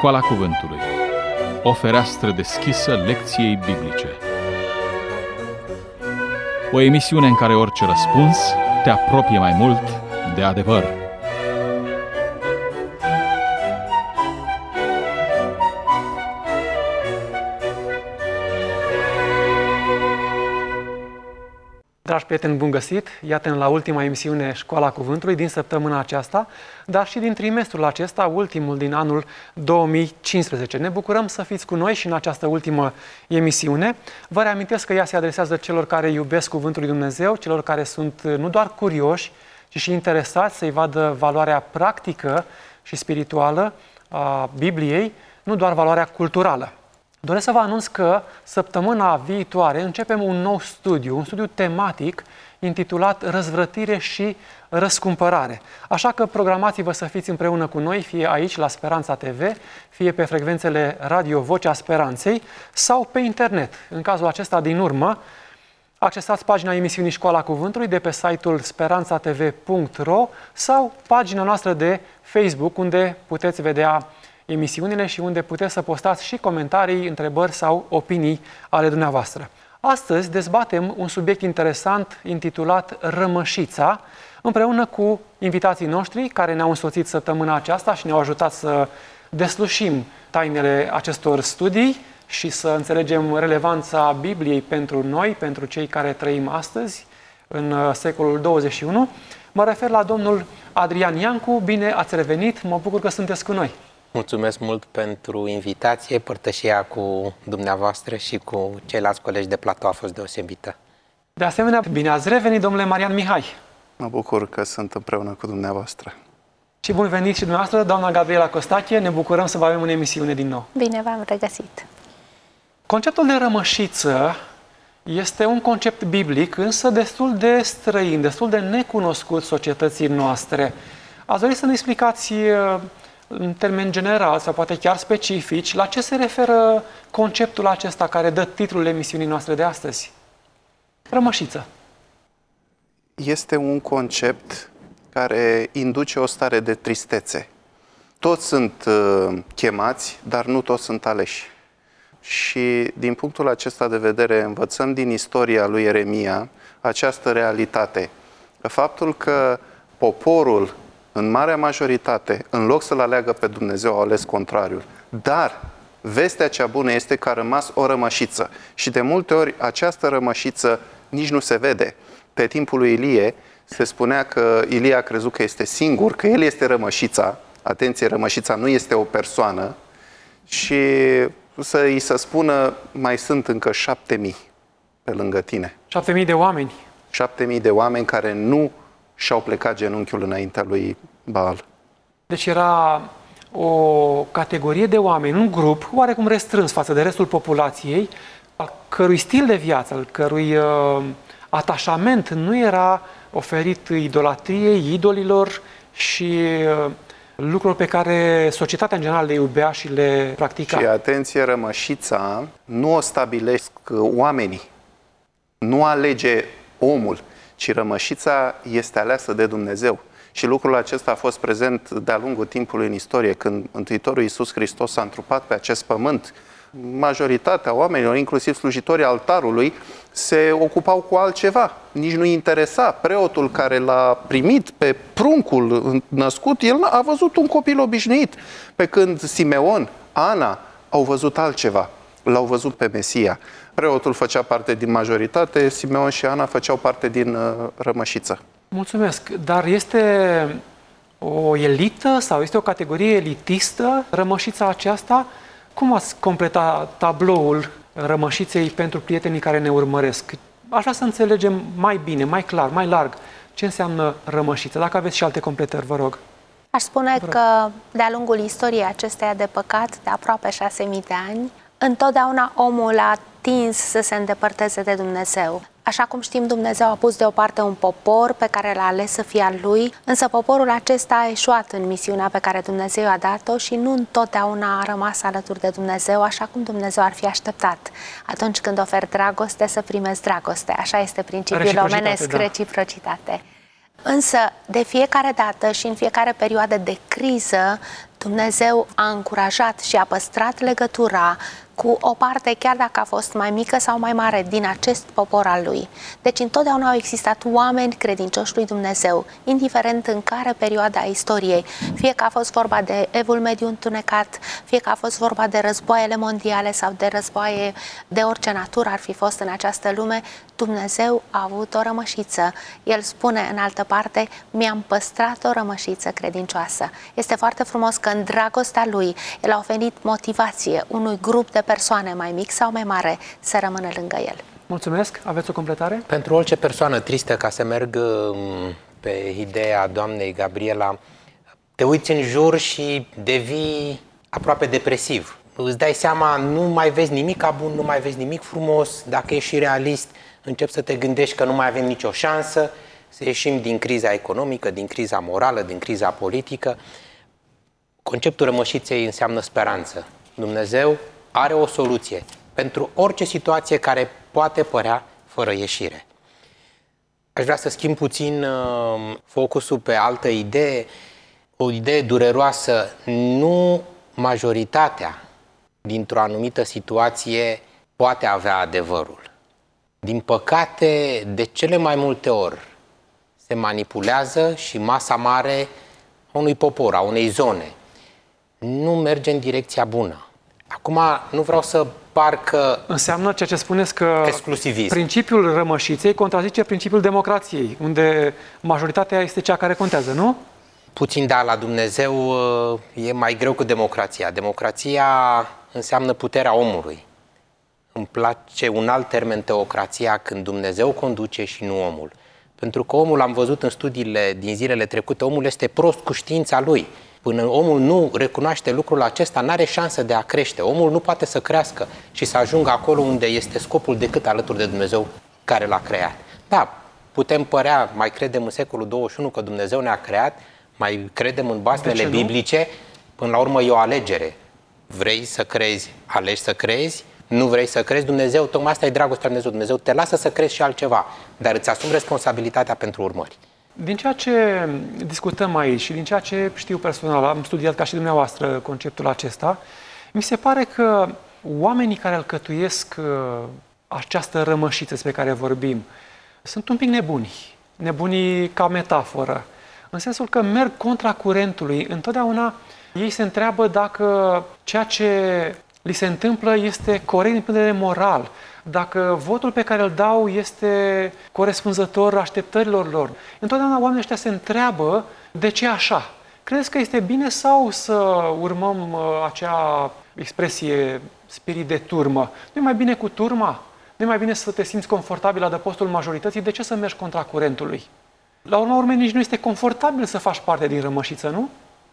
Școala Cuvântului, o fereastră deschisă lecției biblice. O emisiune în care orice răspuns te apropie mai mult de adevăr. Dragi prieteni, bun găsit! Iată la ultima emisiune Școala Cuvântului din săptămâna aceasta, dar și din trimestrul acesta, ultimul din anul 2015. Ne bucurăm să fiți cu noi și în această ultimă emisiune. Vă reamintesc că ea se adresează celor care iubesc Cuvântul lui Dumnezeu, celor care sunt nu doar curioși, ci și interesați să-i vadă valoarea practică și spirituală a Bibliei, nu doar valoarea culturală. Doresc să vă anunț că săptămâna viitoare începem un nou studiu, un studiu tematic intitulat Răzvrătire și răscumpărare. Așa că programați-vă să fiți împreună cu noi, fie aici la Speranța TV, fie pe frecvențele Radio Vocea Speranței sau pe internet. În cazul acesta din urmă, accesați pagina emisiunii Școala Cuvântului de pe site-ul speranțatv.ro sau pagina noastră de Facebook, unde puteți vedea emisiunile și unde puteți să postați și comentarii, întrebări sau opinii ale dumneavoastră. Astăzi dezbatem un subiect interesant intitulat Rămășița, împreună cu invitații noștri care ne-au însoțit săptămâna aceasta și ne-au ajutat să deslușim tainele acestor studii și să înțelegem relevanța Bibliei pentru noi, pentru cei care trăim astăzi, în secolul 21. Mă refer la domnul Adrian Iancu. Bine ați revenit, mă bucur că sunteți cu noi. Mulțumesc mult pentru invitație, părtășia cu dumneavoastră și cu ceilalți colegi de platou a fost deosebită. De asemenea, bine ați revenit, domnule Marian Mihai. Mă bucur că sunt împreună cu dumneavoastră. Și bun venit și dumneavoastră, doamna Gabriela Costache, ne bucurăm să vă avem în emisiune din nou. Bine v-am regăsit. Conceptul de rămășiță este un concept biblic, însă destul de străin, destul de necunoscut societății noastre. Ați dori să ne explicați în termen general sau poate chiar specifici, la ce se referă conceptul acesta care dă titlul emisiunii noastre de astăzi? Rămășiță. Este un concept care induce o stare de tristețe. Toți sunt chemați, dar nu toți sunt aleși. Și din punctul acesta de vedere învățăm din istoria lui Ieremia această realitate. Faptul că poporul în marea majoritate, în loc să-L aleagă pe Dumnezeu, au ales contrariul. Dar vestea cea bună este că a rămas o rămășiță. Și de multe ori această rămășiță nici nu se vede. Pe timpul lui Ilie se spunea că Ilie a crezut că este singur, că el este rămășița. Atenție, rămășița nu este o persoană. Și să-i se spună, mai sunt încă 7.000 pe lângă tine. 7.000 de oameni. 7.000 de oameni care nu și-au plecat genunchiul înaintea lui Baal. Deci era o categorie de oameni, un grup oarecum restrâns față de restul populației, al cărui stil de viață, al cărui atașament nu era oferit idolatriei, idolilor și lucruri pe care societatea în general le iubea și le practica. Și atenție, rămășița nu o stabilesc oamenii, nu alege omul, ci rămășița este aleasă de Dumnezeu. Și lucrul acesta a fost prezent de-a lungul timpului în istorie. Când Mântuitorul Iisus Hristos s-a întrupat pe acest pământ, majoritatea oamenilor, inclusiv slujitorii altarului, se ocupau cu altceva. Nici nu-i interesa. Preotul care l-a primit pe pruncul născut, el a văzut un copil obișnuit. Pe când Simeon, Ana au văzut altceva. L-au văzut pe Mesia. Preotul făcea parte din majoritate, Simeon și Ana făceau parte din rămășiță. Mulțumesc. Dar este o elită sau este o categorie elitistă rămășița aceasta? Cum ați completa tabloul rămășiței pentru prietenii care ne urmăresc? Aș vrea să înțelegem mai bine, mai clar, mai larg ce înseamnă rămășiță. Dacă aveți și alte completări, vă rog. Aș spune că de-a lungul istoriei acesteia de păcat, de aproape 6.000 de ani, întotdeauna omul a tins să se îndepărteze de Dumnezeu. Așa cum știm, Dumnezeu a pus deoparte un popor pe care l-a ales să fie al lui, însă poporul acesta a eșuat în misiunea pe care Dumnezeu a dat-o și nu întotdeauna a rămas alături de Dumnezeu așa cum Dumnezeu ar fi așteptat. Atunci când oferi dragoste, să primești dragoste. Așa este principiul omenesc, reciprocitate. Însă, de fiecare dată și în fiecare perioadă de criză, Dumnezeu a încurajat și a păstrat legătura cu o parte, chiar dacă a fost mai mică sau mai mare, din acest popor al lui. Deci întotdeauna au existat oameni credincioși lui Dumnezeu, indiferent în care perioada a istoriei, fie că a fost vorba de Evul Mediu întunecat, fie că a fost vorba de războaiele mondiale sau de războaie de orice natură ar fi fost în această lume, Dumnezeu a avut o rămășiță. El spune în altă parte, mi-am păstrat o rămășiță credincioasă. Este foarte frumos că în dragostea lui, el a oferit motivație unui grup de persoane mai mic sau mai mare să rămână lângă el. Mulțumesc. Aveți o completare? Pentru orice persoană tristă, ca să merg pe ideea doamnei Gabriela, te uiți în jur și devii aproape depresiv. Îți dai seama, nu mai vezi nimic bun, nu mai vezi nimic frumos. Dacă ești și realist, începi să te gândești că nu mai avem nicio șansă să ieșim din criza economică, din criza morală, din criza politică. Conceptul rămășiței înseamnă speranță. Dumnezeu are o soluție pentru orice situație care poate părea fără ieșire. Aș vrea să schimb puțin focusul pe altă idee, o idee dureroasă. Nu majoritatea dintr-o anumită situație poate avea adevărul. Din păcate, de cele mai multe ori se manipulează și masa mare a unui popor, a unei zone. Nu merge în direcția bună. Acum, nu vreau să par că... Înseamnă ceea ce spuneți că exclusivism. Principiul rămășiței contrazice principiul democrației, unde majoritatea este cea care contează, nu? Puțin, da, la Dumnezeu e mai greu cu democrația. Democrația înseamnă puterea omului. Îmi place un alt termen, teocrația, când Dumnezeu conduce și nu omul. Pentru că omul, am văzut în studiile din zilele trecute, omul este prost cu știința lui. Până omul nu recunoaște lucrul acesta, n-are șansă de a crește. Omul nu poate să crească și să ajungă acolo unde este scopul decât alături de Dumnezeu care l-a creat. Da, putem părea, mai credem în secolul 21 că Dumnezeu ne-a creat, mai credem în basmele biblice, până la urmă e o alegere. Vrei să crezi, alegi să crezi, nu vrei să crezi, Dumnezeu, tocmai asta e dragostea lui Dumnezeu. Dumnezeu te lasă să crezi și altceva, dar îți asumi responsabilitatea pentru urmări. Din ceea ce discutăm aici și din ceea ce știu personal, am studiat ca și dumneavoastră conceptul acesta, mi se pare că oamenii care alcătuiesc această rămășiță despre care vorbim sunt un pic nebuni. Nebunii ca metaforă. În sensul că merg contra curentului. Întotdeauna ei se întreabă dacă ceea ce li se întâmplă este corect din punct de vedere moral, dacă votul pe care îl dau este corespunzător așteptărilor lor. Întotdeauna oamenii ăștia se întreabă de ce așa. Credeți că este bine sau să urmăm acea expresie spirit de turmă? Nu e mai bine cu turma? Nu e mai bine să te simți confortabil la adăpostul majorității? De ce să mergi contra curentului? La urma urmei nici nu este confortabil să faci parte din rămășiță, nu?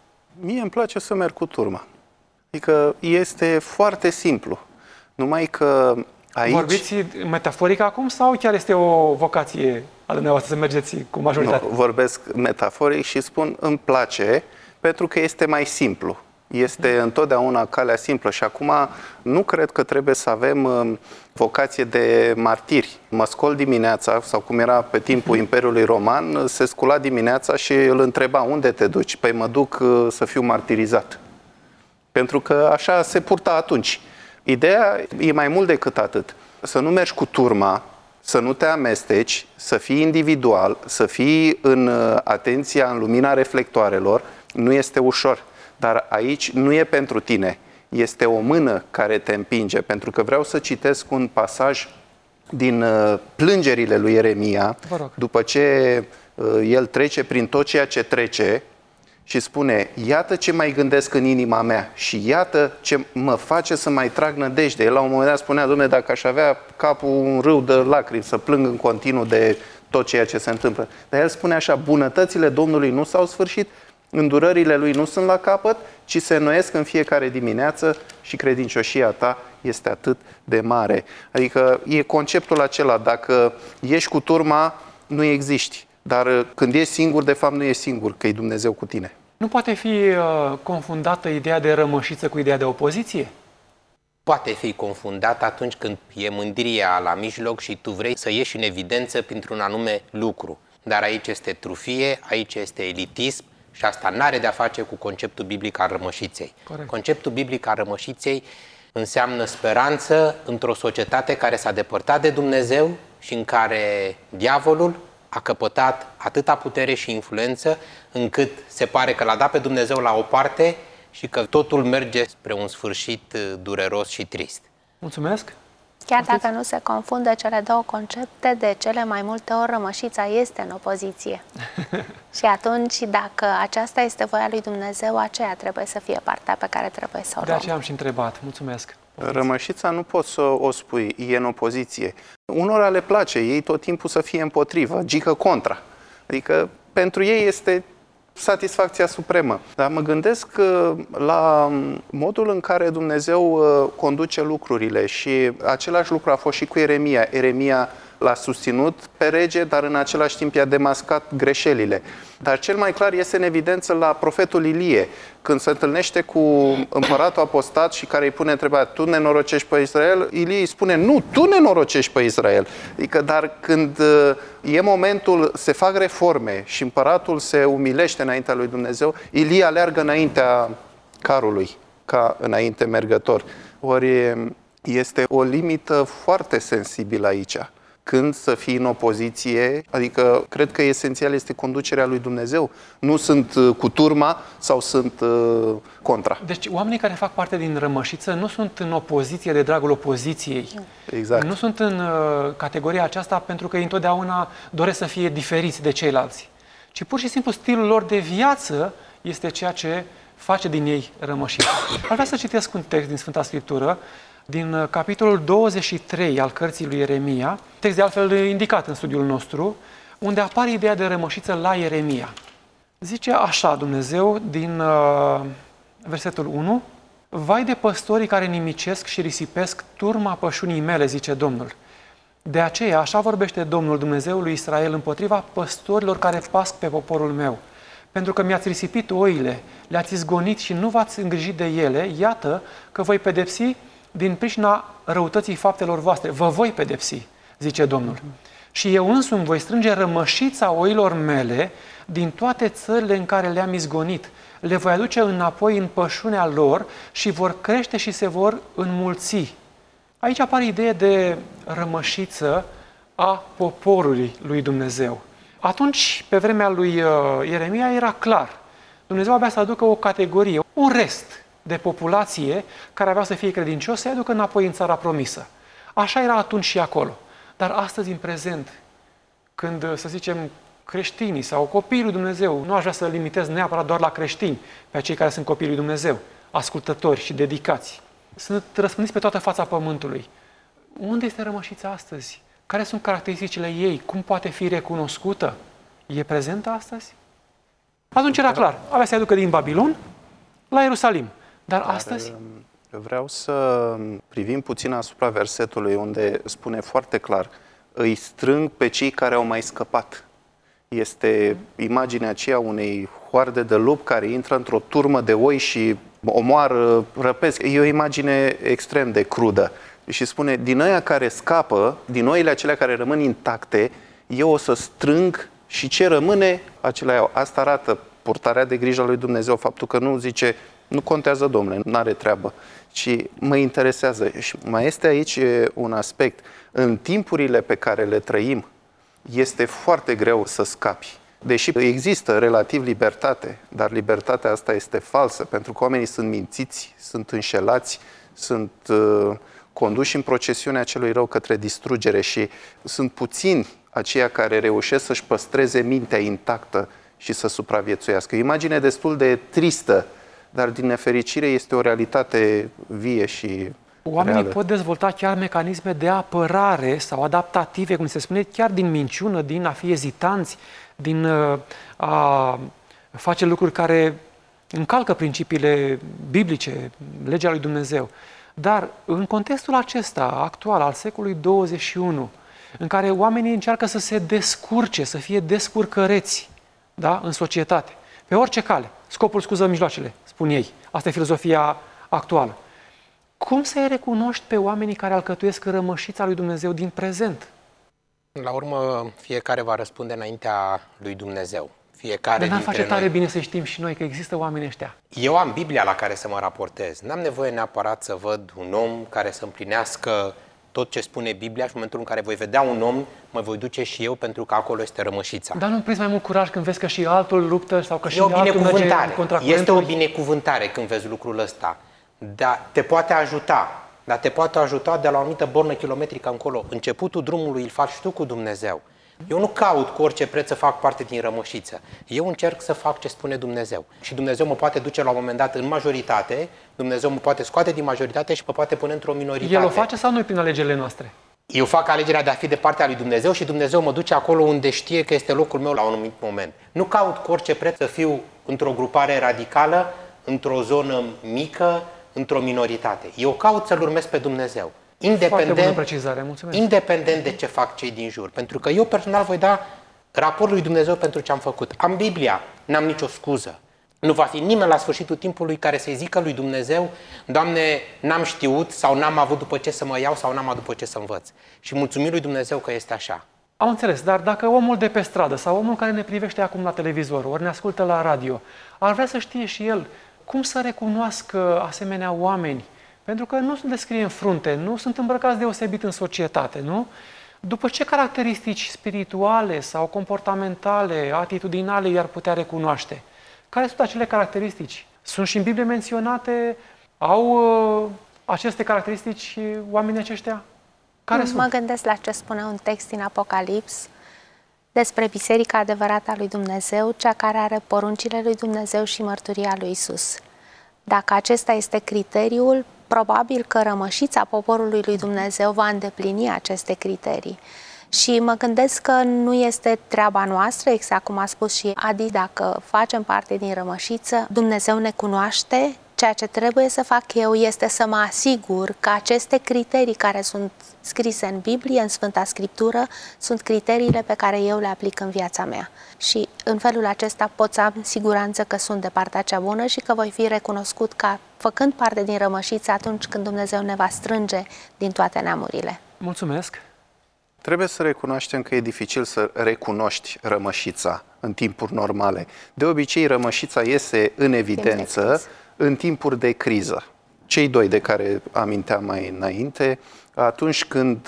Mie îmi place să merg cu turma. Adică este foarte simplu. Numai că aici... Vorbiți metaforic acum sau chiar este o vocație a dumneavoastră să mergeți cu majoritatea? Nu, vorbesc metaforic și spun îmi place pentru că este mai simplu. Este întotdeauna calea simplă și acum nu cred că trebuie să avem vocație de martiri. Mă scol dimineața, sau cum era pe timpul Imperiului Roman, se scula dimineața și îl întreba unde te duci? Păi mă duc să fiu martirizat. Pentru că așa se purta atunci. Ideea e mai mult decât atât. Să nu mergi cu turma, să nu te amesteci, să fii individual, să fii în atenția, în lumina reflectoarelor, nu este ușor. Dar aici nu e pentru tine, este o mână care te împinge. Pentru că vreau să citesc un pasaj din plângerile lui Ieremia, după ce el trece prin tot ceea ce trece, și spune, iată ce mai gândesc în inima mea și iată ce mă face să mai trag nădejde. El la un moment dat spunea, Doamne, dacă aș avea capul un râu de lacrimi, să plâng în continuu de tot ceea ce se întâmplă. Dar el spune așa, bunătățile Domnului nu s-au sfârșit, îndurările Lui nu sunt la capăt, ci se înnoiesc în fiecare dimineață și credincioșia ta este atât de mare. Adică e conceptul acela, dacă ești cu turma, nu existi. Dar când ești singur, de fapt nu ești singur, că e Dumnezeu cu tine. Nu poate fi confundată ideea de rămășiță cu ideea de opoziție? Poate fi confundată atunci când e mândria la mijloc și tu vrei să ieși în evidență printr-un anume lucru. dar aici este trufie, aici este elitism și asta n-are de-a face cu conceptul biblic al rămășiței. Corect. Conceptul biblic al rămășiței înseamnă speranță într-o societate care s-a depărtat de Dumnezeu și în care diavolul a căpătat atâta putere și influență încât se pare că l-a dat pe Dumnezeu la o parte și că totul merge spre un sfârșit dureros și trist. Mulțumesc! Chiar dacă nu se confundă cele două concepte, de cele mai multe ori rămășița este în opoziție. Și atunci, dacă aceasta este voia lui Dumnezeu, aceea trebuie să fie partea pe care trebuie să o De luăm. aceea am și întrebat. Mulțumesc! Rămășița nu poți să o spui, e în opoziție. Unora le place, ei tot timpul să fie împotrivă, gică contra. Adică pentru ei este satisfacția supremă. Dar mă gândesc la modul în care Dumnezeu conduce lucrurile și același lucru a fost și cu Ieremia. Ieremia l-a susținut pe rege, dar în același timp i-a demascat greșelile. Dar cel mai clar este în evidență la profetul Ilie, când se întâlnește cu împăratul apostat și care îi pune întrebarea: tu nenorocești pe Israel? Ilie îi spune: nu, tu nenorocești pe Israel. Adică, dar când e momentul, se fac reforme și împăratul se umilește înaintea lui Dumnezeu, Ilie aleargă înaintea carului, ca înainte mergător. Ori este o limită foarte sensibilă aici. Când să fii în opoziție, adică cred că esențial este conducerea lui Dumnezeu. Nu sunt cu turma sau sunt contra. Deci oamenii care fac parte din rămășiță nu sunt în opoziție de dragul opoziției. Exact. Nu sunt în categoria aceasta pentru că ei întotdeauna doresc să fie diferiți de ceilalți. Ci pur și simplu stilul lor de viață este ceea ce face din ei rămășiță. Aș vrea să citesc un text din Sfânta Scriptură, din capitolul 23 al cărții lui Ieremia, text de altfel indicat în studiul nostru, unde apare ideea de rămășiță la Ieremia. Zice așa Dumnezeu din versetul 1: vai de păstorii care nimicesc și risipesc turma pășunii mele, zice Domnul. De aceea, așa vorbește Domnul Dumnezeul lui Israel împotriva păstorilor care pasc pe poporul meu. Pentru că mi-ați risipit oile, le-ați izgonit și nu v-ați îngrijit de ele, iată că voi pedepsi din pricina răutății faptelor voastre. Vă voi pedepsi, zice Domnul. Și eu însumi voi strânge rămășița oilor mele din toate țările în care le-am izgonit. Le voi aduce înapoi în pășunea lor și vor crește și se vor înmulți. Aici apare ideea de rămășiță a poporului lui Dumnezeu. Atunci, pe vremea lui Ieremia, era clar. Dumnezeu avea să aducă o categorie, un rest de populație care avea să fie credincios, să-i aducă înapoi în țara promisă. Așa era atunci și acolo. Dar astăzi, în prezent, când, să zicem, creștinii sau copiii lui Dumnezeu, nu aș vrea să limitez neapărat doar la creștini, pe cei care sunt copiii lui Dumnezeu, ascultători și dedicați, sunt răspândiți pe toată fața pământului. Unde este rămășița astăzi? Care sunt caracteristicile ei? Cum poate fi recunoscută? E prezentă astăzi? Atunci era clar. Avea să-i aducă din Babilon la Ierusalim. Dar astăzi? Vreau să privim puțin asupra versetului unde spune foarte clar: îi strâng pe cei care au mai scăpat. Este imaginea aceea unei hoarde de lupi care intră într-o turmă de oi și omoară, răpesc. E o imagine extrem de crudă. Și spune: din ăia care scapă, din oile acelea care rămân intacte, eu o să strâng și ce rămâne, acelea iau. Asta arată purtarea de grijă a lui Dumnezeu, faptul că nu zice: nu contează, domnule, nu are treabă, ci mă interesează. Și mai este aici un aspect. În timpurile pe care le trăim, este foarte greu să scapi. Deși există relativ libertate, dar libertatea asta este falsă, pentru că oamenii sunt mințiți, sunt înșelați, sunt conduși în procesiunea celui rău către distrugere și sunt puțini aceia care reușesc să-și păstreze mintea intactă și să supraviețuiască. O imagine destul de tristă, dar din nefericire este o realitate vie și oamenii reală. pot dezvolta chiar mecanisme de apărare sau adaptative, cum se spune, chiar din minciună, din a fi ezitanți, din a face lucruri care încalcă principiile biblice, legea lui Dumnezeu. Dar în contextul acesta actual, al secolului 21, în care oamenii încearcă să se descurce, să fie descurcăreți, da, în societate, pe orice cale, scopul scuză mijloacele, spun ei. Asta e filozofia actuală. Cum să-i recunoști pe oamenii care alcătuiesc rămășița lui Dumnezeu din prezent? La urmă, fiecare va răspunde înaintea lui Dumnezeu. Fiecare Dar n-ar dintre face tare noi. bine să știm și noi că există oameni ăștia. Eu am Biblia la care să mă raportez. N-am nevoie neapărat să văd un om care să împlinească tot ce spune Biblia și în momentul în care voi vedea un om, mă voi duce și eu pentru că acolo este rămășița. Dar nu prinzi mai mult curaj când vezi că și altul luptă sau că și E o altul merge binecuvântare. contra Este o curentului? binecuvântare când vezi lucrul ăsta. Dar te poate ajuta. Dar te poate ajuta de la o anumită bornă kilometrică încolo. Începutul drumului îl faci tu cu Dumnezeu. Eu nu caut cu orice preț să fac parte din rămășiță. Eu încerc să fac ce spune Dumnezeu. Și Dumnezeu mă poate duce la un moment dat în majoritate, Dumnezeu mă poate scoate din majoritate și mă poate pune într-o minoritate. El o face sau noi prin alegerile noastre? Eu fac alegerea de a fi de partea lui Dumnezeu și Dumnezeu mă duce acolo unde știe că este locul meu la un anumit moment. Nu caut cu orice preț să fiu într-o grupare radicală, într-o zonă mică, într-o minoritate. Eu caut să-L urmez pe Dumnezeu. Foarte bună precizare, mulțumesc. Independent de ce fac cei din jur. Pentru că eu personal voi da raport lui Dumnezeu pentru ce am făcut. Am Biblia, n-am nicio scuză. Nu va fi nimeni la sfârșitul timpului care să-i zică lui Dumnezeu: Doamne, n-am știut sau n-am avut după ce să mă iau sau n-am avut după ce să învăț. Și mulțumim lui Dumnezeu că este așa. Am înțeles, dar dacă omul de pe stradă sau omul care ne privește acum la televizor, ori ne ascultă la radio, ar vrea să știe și el cum să recunoască asemenea oameni, pentru că nu sunt descrie în frunte, nu sunt îmbrăcați deosebit în societate, nu? După ce caracteristici spirituale sau comportamentale, atitudinale i-ar putea recunoaște? Care sunt acele caracteristici? Sunt și în Biblie menționate? Au aceste caracteristici oamenii aceștia? Care sunt? Mă gândesc la ce spune un text din Apocalips despre Biserica adevărată a lui Dumnezeu, cea care are poruncile lui Dumnezeu și mărturia lui Isus. Dacă acesta este criteriul, probabil că rămășița poporului lui Dumnezeu va îndeplini aceste criterii. Și mă gândesc că nu este treaba noastră, exact cum a spus și Adi, dacă facem parte din rămășiță, Dumnezeu ne cunoaște. Ceea ce trebuie să fac eu este să mă asigur că aceste criterii care sunt scrise în Biblie, în Sfânta Scriptură, sunt criteriile pe care eu le aplic în viața mea. Și în felul acesta pot să am siguranță că sunt de partea cea bună și că voi fi recunoscut ca făcând parte din rămășiță atunci când Dumnezeu ne va strânge din toate neamurile. Mulțumesc! Trebuie să recunoaștem că e dificil să recunoști rămășița în timpuri normale. De obicei, rămășița iese în evidență în timpuri de criză. Cei doi de care aminteam mai înainte, atunci când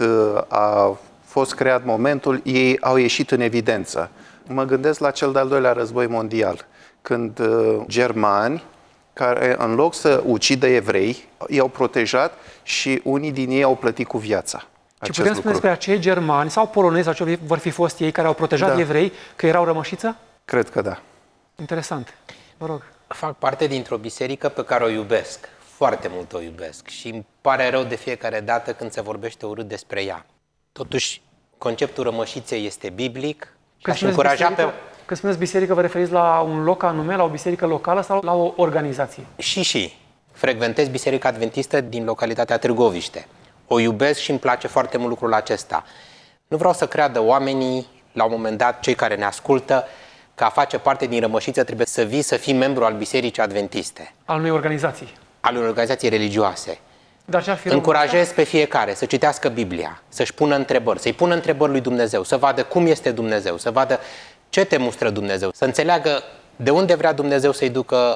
a fost creat momentul, ei au ieșit în evidență. Mă gândesc la cel de-al doilea război mondial, când germani, care în loc să ucidă evrei, i-au protejat și unii din ei au plătit cu viața. Și putem spune despre acei germani sau polonezi sau ce vor fi fost ei care au protejat evrei că erau rămășiță? Cred că da. Interesant. Vă rog. Fac parte dintr-o biserică pe care o iubesc. Foarte mult o iubesc și îmi pare rău de fiecare dată când se vorbește urât despre ea. Totuși, conceptul rămășiței este biblic și aș încuraja pe... Când spuneți biserică, vă referiți la un loc anume, la o biserică locală sau la o organizație? Și. Frecventez Biserica Adventistă din localitatea Târgoviște. O iubesc și îmi place foarte mult lucrul acesta. Nu vreau să creadă oamenii, la un moment dat, cei care ne ascultă, că a face parte din rămășiță trebuie să vii să fii membru al Bisericii Adventiste. Al unei organizații. Al unei organizații religioase. Dar ce-ar fi încurajez pe fiecare să citească Biblia, să-și pună întrebări, să-i pună întrebări lui Dumnezeu, să vadă cum este Dumnezeu, să vadă ce te mustră Dumnezeu, să înțeleagă de unde vrea Dumnezeu să-i ducă,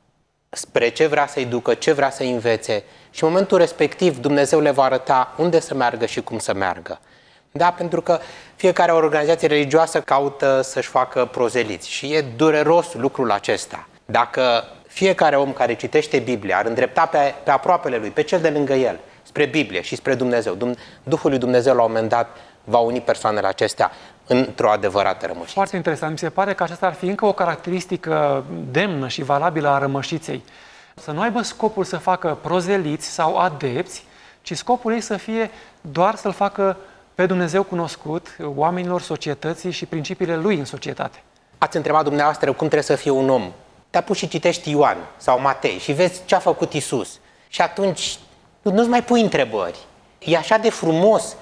spre ce vrea să-i ducă, ce vrea să-i învețe și în momentul respectiv Dumnezeu le va arăta unde să meargă și cum să meargă. Da, pentru că fiecare organizație religioasă caută să-și facă prozeliți și e dureros lucrul acesta. Dacă fiecare om care citește Biblia ar îndrepta pe aproapele lui, pe cel de lângă el, spre Biblie și spre Dumnezeu, Duhul lui Dumnezeu la un moment dat va uni persoanele acestea într-o adevărată rămășiță. Foarte interesant. Mi se pare că aceasta ar fi încă o caracteristică demnă și valabilă a rămășiței. Să nu aibă scopul să facă prozeliți sau adepți, ci scopul ei să fie doar să-L facă pe Dumnezeu cunoscut oamenilor, societății și principiile Lui în societate. Ați întrebat dumneavoastră cum trebuie să fie un om. Te-a pus și citești Ioan sau Matei și vezi ce a făcut Iisus. Și atunci nu-ți mai pui întrebări. E așa de frumos,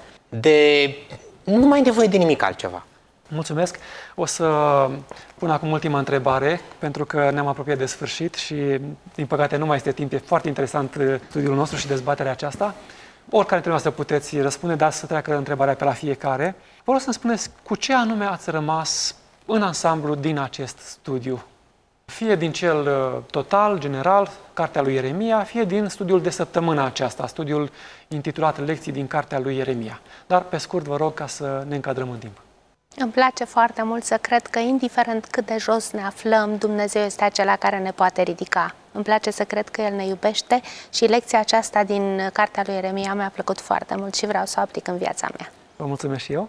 nu mai ai nevoie de nimic altceva. Mulțumesc. O să pun acum ultima întrebare, pentru că ne-am apropiat de sfârșit și, din păcate, nu mai este timp. E foarte interesant studiul nostru și dezbaterea aceasta. Oricare dintre noastre puteți răspunde, dar să treacă întrebarea pe la fiecare. Vă rog să-mi spuneți cu ce anume ați rămas în ansamblu din acest studiu. Fie din cel total, general, Cartea lui Ieremia, fie din studiul de săptămâna aceasta, studiul intitulat Lecții din Cartea lui Ieremia. Dar, pe scurt, vă rog ca să ne încadrăm în timp. Îmi place foarte mult să cred că, indiferent cât de jos ne aflăm, Dumnezeu este acela care ne poate ridica. Îmi place să cred că El ne iubește și lecția aceasta din Cartea lui Ieremia mi-a plăcut foarte mult și vreau să o aplic în viața mea. Vă mulțumesc și eu.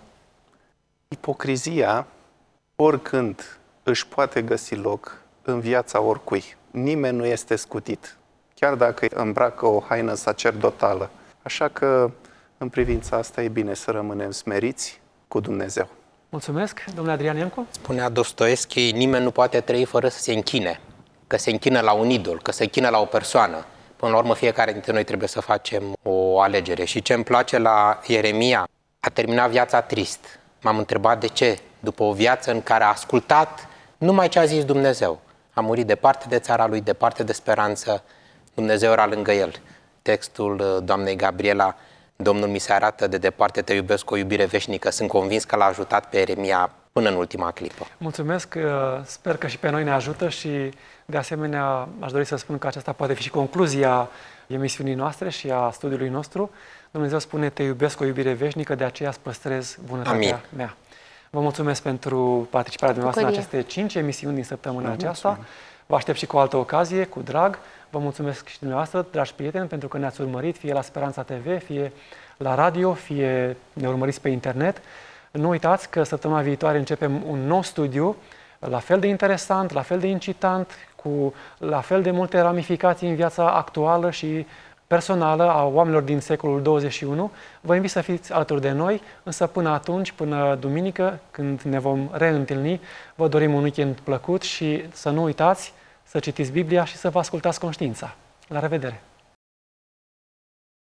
Ipocrizia, oricând, își poate găsi loc în viața oricui. Nimeni nu este scutit, chiar dacă îmbracă o haină sacerdotală. Așa că, în privința asta, e bine să rămânem smeriți cu Dumnezeu. Mulțumesc. Domnule Adrian Iemcu? Spunea Dostoevski, nimeni nu poate trăi fără să se închine, că se închină la un idol, că se închină la o persoană. Până la urmă, fiecare dintre noi trebuie să facem o alegere. Și ce îmi place la Ieremia, a terminat viața trist. M-am întrebat de ce, după o viață în care a ascultat numai ce a zis Dumnezeu. A murit departe de țara lui, departe de speranță, Dumnezeu era lângă el. Textul doamnei Gabriela, Domnul mi se arată de departe, te iubesc cu o iubire veșnică. Sunt convins că l-a ajutat pe Ieremia până în ultima clipă. Mulțumesc, sper că și pe noi ne ajută și, de asemenea, aș dori să spun că aceasta poate fi și concluzia emisiunii noastre și a studiului nostru. Dumnezeu spune, te iubesc cu o iubire veșnică, de aceea îți păstrez bunătatea mea. Vă mulțumesc pentru participarea dumneavoastră în aceste 5 emisiuni din săptămâna aceasta. Vă aștept și cu o altă ocazie, cu drag. Vă mulțumesc și dumneavoastră, dragi prieteni, pentru că ne-ați urmărit, fie la Speranța TV, fie la radio, fie ne urmăriți pe internet. Nu uitați că săptămâna viitoare începem un nou studiu, la fel de interesant, la fel de incitant, cu la fel de multe ramificații în viața actuală și personală a oamenilor din secolul 21. Vă invit să fiți alături de noi, însă până atunci, până duminică, când ne vom reîntâlni, vă dorim un weekend plăcut și să nu uitați să citiți Biblia și să vă ascultați conștiința. La revedere!